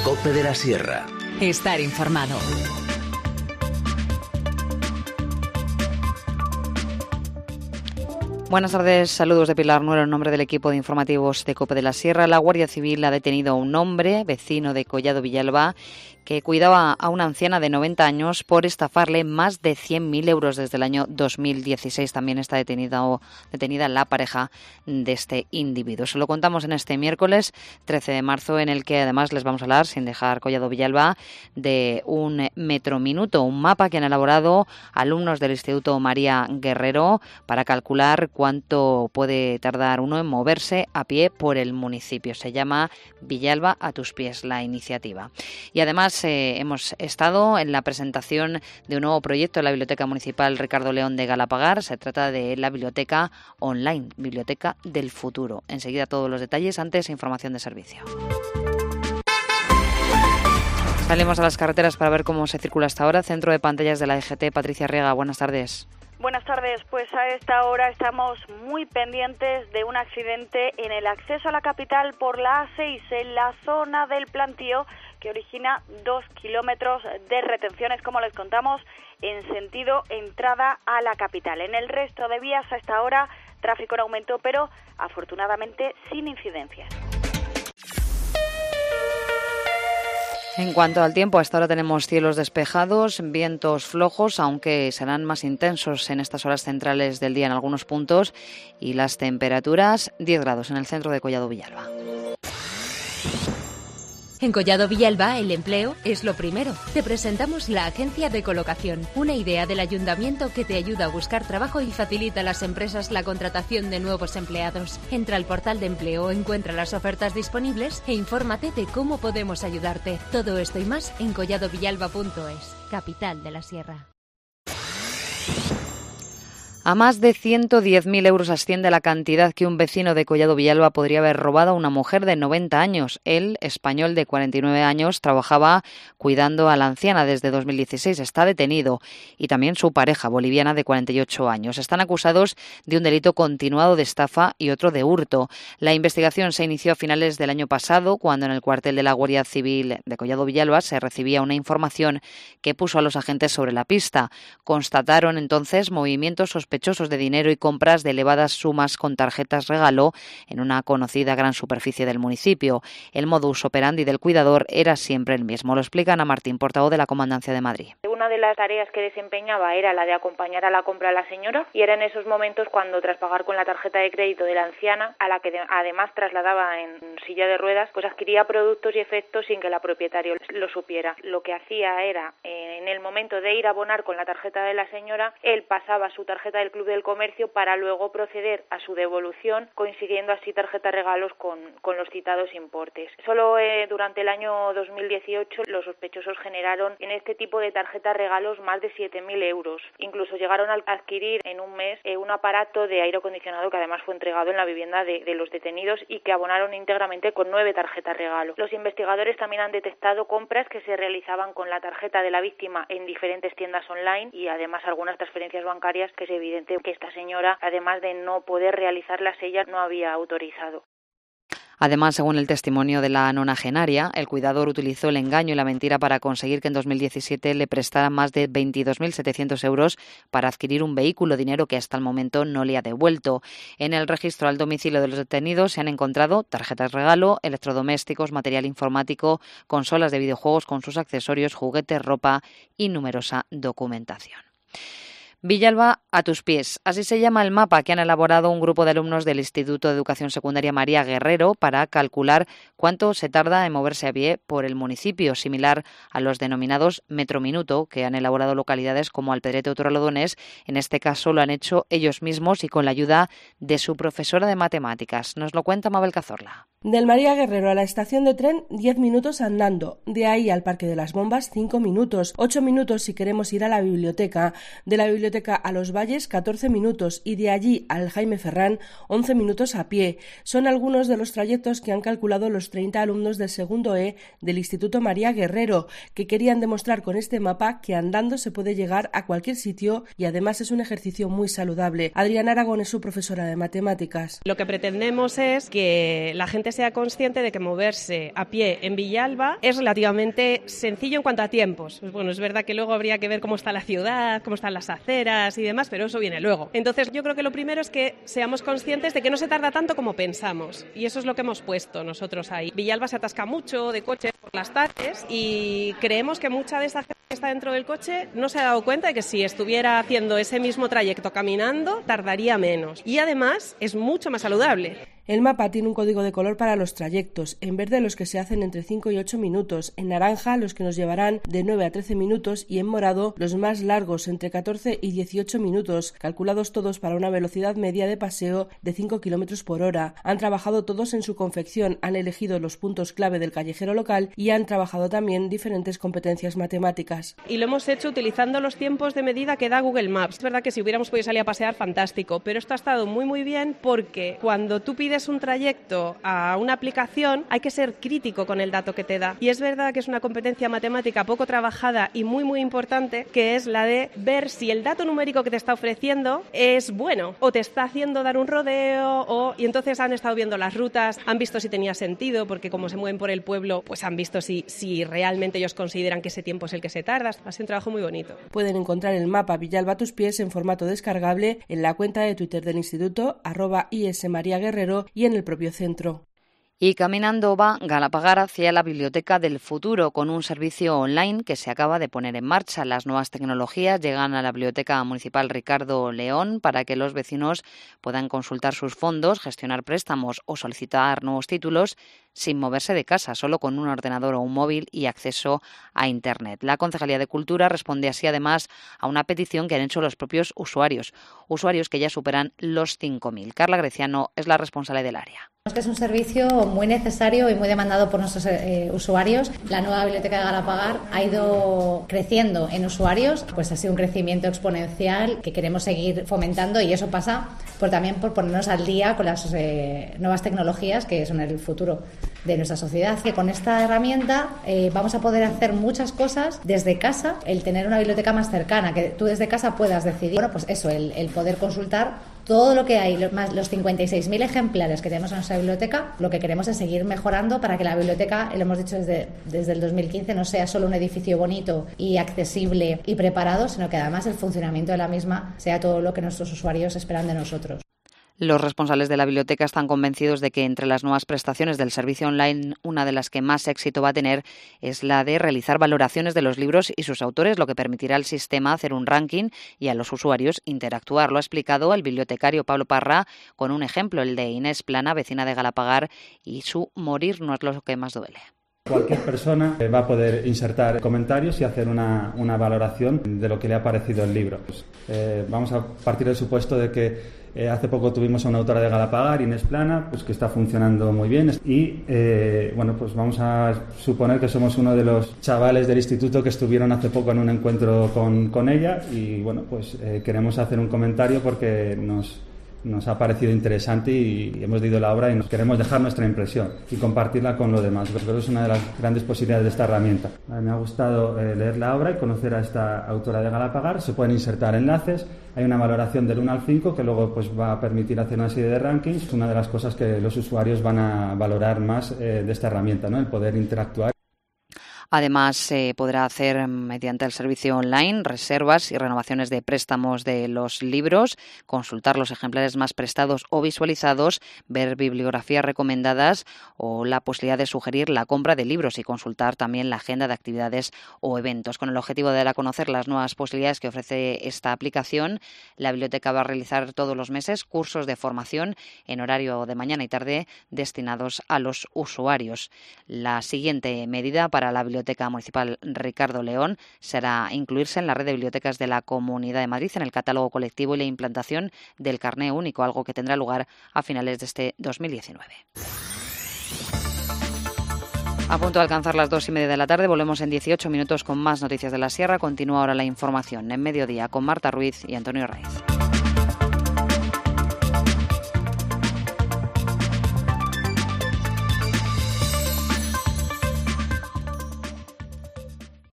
COPE de la Sierra. Estar informado. Buenas tardes, saludos de Pilar Nuero en nombre del equipo de informativos de COPE de la Sierra. La Guardia Civil ha detenido a un hombre, vecino de Collado Villalba, que cuidaba a una anciana de 90 años por estafarle más de 100.000 euros desde el año 2016. También está detenida la pareja de este individuo. Se lo contamos en este miércoles 13 de marzo, en el que además les vamos a hablar, sin dejar Collado Villalba, de un metrominuto, un mapa que han elaborado alumnos del Instituto María Guerrero para calcular cuánto puede tardar uno en moverse a pie por el municipio. Se llama Villalba a tus pies, la iniciativa. Y además hemos estado en la presentación de un nuevo proyecto de la Biblioteca Municipal Ricardo León de Galapagar. Se trata de la biblioteca online, Biblioteca del Futuro. Enseguida todos los detalles, antes información de servicio. Salimos a las carreteras para ver cómo se circula hasta ahora. Centro de pantallas de la EGT, Patricia Riega, buenas tardes. Buenas tardes, pues a esta hora estamos muy pendientes de un accidente en el acceso a la capital por la A6, en la zona del plantío, que origina 2 kilómetros de retenciones, como les contamos, en sentido entrada a la capital. En el resto de vías a esta hora, tráfico en aumento, pero afortunadamente sin incidencias. En cuanto al tiempo, hasta ahora tenemos cielos despejados, vientos flojos, aunque serán más intensos en estas horas centrales del día en algunos puntos, y las temperaturas 10 grados en el centro de Collado Villalba. En Collado Villalba, el empleo es lo primero. Te presentamos la Agencia de Colocación, una idea del Ayuntamiento que te ayuda a buscar trabajo y facilita a las empresas la contratación de nuevos empleados. Entra al portal de empleo, encuentra las ofertas disponibles e infórmate de cómo podemos ayudarte. Todo esto y más en colladovillalba.es, capital de la Sierra. A más de 110.000 euros asciende la cantidad que un vecino de Collado Villalba podría haber robado a una mujer de 90 años. El español de 49 años trabajaba cuidando a la anciana desde 2016. Está detenido. Y también su pareja boliviana de 48 años. Están acusados de un delito continuado de estafa y otro de hurto. La investigación se inició a finales del año pasado, cuando en el cuartel de la Guardia Civil de Collado Villalba se recibía una información que puso a los agentes sobre la pista. Constataron entonces movimientos sospechosos de dinero y compras de elevadas sumas con tarjetas regalo en una conocida gran superficie del municipio. El modus operandi del cuidador era siempre el mismo. Lo explica Ana Martín, portavoz de la Comandancia de Madrid. Una de las tareas que desempeñaba era la de acompañar a la compra a la señora, y era en esos momentos cuando, tras pagar con la tarjeta de crédito de la anciana, a la que además trasladaba en silla de ruedas, pues adquiría productos y efectos sin que la propietaria lo supiera. Lo que hacía era, en el momento de ir a abonar con la tarjeta de la señora, él pasaba su tarjeta del Club del Comercio para luego proceder a su devolución, consiguiendo así tarjetas regalos con los citados importes. Solo durante el año 2018 los sospechosos generaron en este tipo de tarjetas regalos más de 7.000 euros. Incluso llegaron a adquirir en un mes un aparato de aire acondicionado que además fue entregado en la vivienda de los detenidos y que abonaron íntegramente con 9 tarjetas regalo. Los investigadores también han detectado compras que se realizaban con la tarjeta de la víctima en diferentes tiendas online y además algunas transferencias bancarias que es evidente que esta señora, además de no poder realizarlas ella, no había autorizado. Además, según el testimonio de la nonagenaria, el cuidador utilizó el engaño y la mentira para conseguir que en 2017 le prestaran más de 22.700 euros para adquirir un vehículo, dinero que hasta el momento no le ha devuelto. En el registro al domicilio de los detenidos se han encontrado tarjetas regalo, electrodomésticos, material informático, consolas de videojuegos con sus accesorios, juguetes, ropa y numerosa documentación. Villalba a tus pies. Así se llama el mapa que han elaborado un grupo de alumnos del Instituto de Educación Secundaria María Guerrero para calcular cuánto se tarda en moverse a pie por el municipio, similar a los denominados metrominuto que han elaborado localidades como Alpedrete o Torrelodones. En este caso lo han hecho ellos mismos y con la ayuda de su profesora de matemáticas. Nos lo cuenta Mabel Cazorla. Del María Guerrero a la estación de tren, 10 minutos andando. De ahí al Parque de las Bombas, 5 minutos. 8 minutos si queremos ir a la biblioteca. De la biblioteca a Los Valles, 14 minutos. Y de allí al Jaime Ferrán, 11 minutos a pie. Son algunos de los trayectos que han calculado los 30 alumnos del segundo E del Instituto María Guerrero, que querían demostrar con este mapa que andando se puede llegar a cualquier sitio y además es un ejercicio muy saludable. Adriana Aragón es su profesora de matemáticas. Lo que pretendemos es que la gente gente sea consciente de que moverse a pie en Villalba es relativamente sencillo en cuanto a tiempos. Pues bueno, es verdad que luego habría que ver cómo está la ciudad, cómo están las aceras y demás, pero eso viene luego. Entonces yo creo que lo primero es que seamos conscientes de que no se tarda tanto como pensamos, y eso es lo que hemos puesto nosotros ahí. Villalba se atasca mucho de coches por las tardes y creemos que mucha de esa gente que está dentro del coche no se ha dado cuenta de que si estuviera haciendo ese mismo trayecto caminando tardaría menos, y además es mucho más saludable. El mapa tiene un código de color para los trayectos, en verde los que se hacen entre 5 y 8 minutos, en naranja los que nos llevarán de 9 a 13 minutos y en morado los más largos entre 14 y 18 minutos, calculados todos para una velocidad media de paseo de 5 km por hora. Han trabajado todos en su confección, han elegido los puntos clave del callejero local y han trabajado también diferentes competencias matemáticas. Y lo hemos hecho utilizando los tiempos de medida que da Google Maps. Es verdad que si hubiéramos podido salir a pasear, fantástico, pero esto ha estado muy bien porque cuando tú pides un trayecto a una aplicación hay que ser crítico con el dato que te da, y es verdad que es una competencia matemática poco trabajada y muy importante, que es la de ver si el dato numérico que te está ofreciendo es bueno o te está haciendo dar un rodeo, y entonces han estado viendo las rutas, han visto si tenía sentido, porque como se mueven por el pueblo pues han visto si realmente ellos consideran que ese tiempo es el que se tarda. Ha sido un trabajo muy bonito. Pueden encontrar el mapa Villalba a tus pies en formato descargable en la cuenta de Twitter del Instituto @ISMariaGuerrero y en el propio centro. Y caminando va Galapagar hacia la Biblioteca del Futuro, con un servicio online que se acaba de poner en marcha. Las nuevas tecnologías llegan a la Biblioteca Municipal Ricardo León para que los vecinos puedan consultar sus fondos, gestionar préstamos o solicitar nuevos títulos sin moverse de casa, solo con un ordenador o un móvil y acceso a Internet. La Concejalía de Cultura responde así además a una petición que han hecho los propios usuarios que ya superan los 5.000. Carla Greciano es la responsable del área. Que es un servicio muy necesario y muy demandado por nuestros usuarios. La nueva biblioteca de Galapagar ha ido creciendo en usuarios, pues ha sido un crecimiento exponencial que queremos seguir fomentando, y eso pasa también por ponernos al día con las nuevas tecnologías que son el futuro de nuestra sociedad. Que con esta herramienta vamos a poder hacer muchas cosas desde casa, el tener una biblioteca más cercana, que tú desde casa puedas decidir, bueno, pues eso, el poder consultar todo lo que hay, más los 56.000 ejemplares que tenemos en nuestra biblioteca. Lo que queremos es seguir mejorando para que la biblioteca, lo hemos dicho desde el 2015, no sea solo un edificio bonito y accesible y preparado, sino que además el funcionamiento de la misma sea todo lo que nuestros usuarios esperan de nosotros. Los responsables de la biblioteca están convencidos de que entre las nuevas prestaciones del servicio online, una de las que más éxito va a tener es la de realizar valoraciones de los libros y sus autores, lo que permitirá al sistema hacer un ranking y a los usuarios interactuar. Lo ha explicado el bibliotecario Pablo Parra con un ejemplo, el de Inés Plana, vecina de Galapagar, y su morir no es lo que más duele. Cualquier persona va a poder insertar comentarios y hacer una valoración de lo que le ha parecido el libro. Vamos a partir del supuesto de que hace poco tuvimos a una autora de Galapagar, Inés Plana, pues que está funcionando muy bien, y pues vamos a suponer que somos uno de los chavales del instituto que estuvieron hace poco en un encuentro con ella, y pues queremos hacer un comentario porque nos ha parecido interesante y hemos leído la obra y nos queremos dejar nuestra impresión y compartirla con los demás. Creo que es una de las grandes posibilidades de esta herramienta. Me ha gustado leer la obra y conocer a esta autora de Galapagar. Se pueden insertar enlaces, hay una valoración del 1 al 5 que luego pues va a permitir hacer una serie de rankings. Es una de las cosas que los usuarios van a valorar más de esta herramienta, ¿no? El poder interactuar. Además, se podrá hacer mediante el servicio online reservas y renovaciones de préstamos de los libros, consultar los ejemplares más prestados o visualizados, ver bibliografías recomendadas o la posibilidad de sugerir la compra de libros y consultar también la agenda de actividades o eventos. Con el objetivo de dar a conocer las nuevas posibilidades que ofrece esta aplicación, la biblioteca va a realizar todos los meses cursos de formación en horario de mañana y tarde destinados a los usuarios. La siguiente medida para la Biblioteca Municipal Ricardo León será incluirse en la red de bibliotecas de la Comunidad de Madrid en el catálogo colectivo y la implantación del carné único, algo que tendrá lugar a finales de este 2019. A punto de alcanzar las 2:30 de la tarde, volvemos en 18 minutos con más noticias de la Sierra. Continúa ahora la información en Mediodía con Marta Ruiz y Antonio Raiz.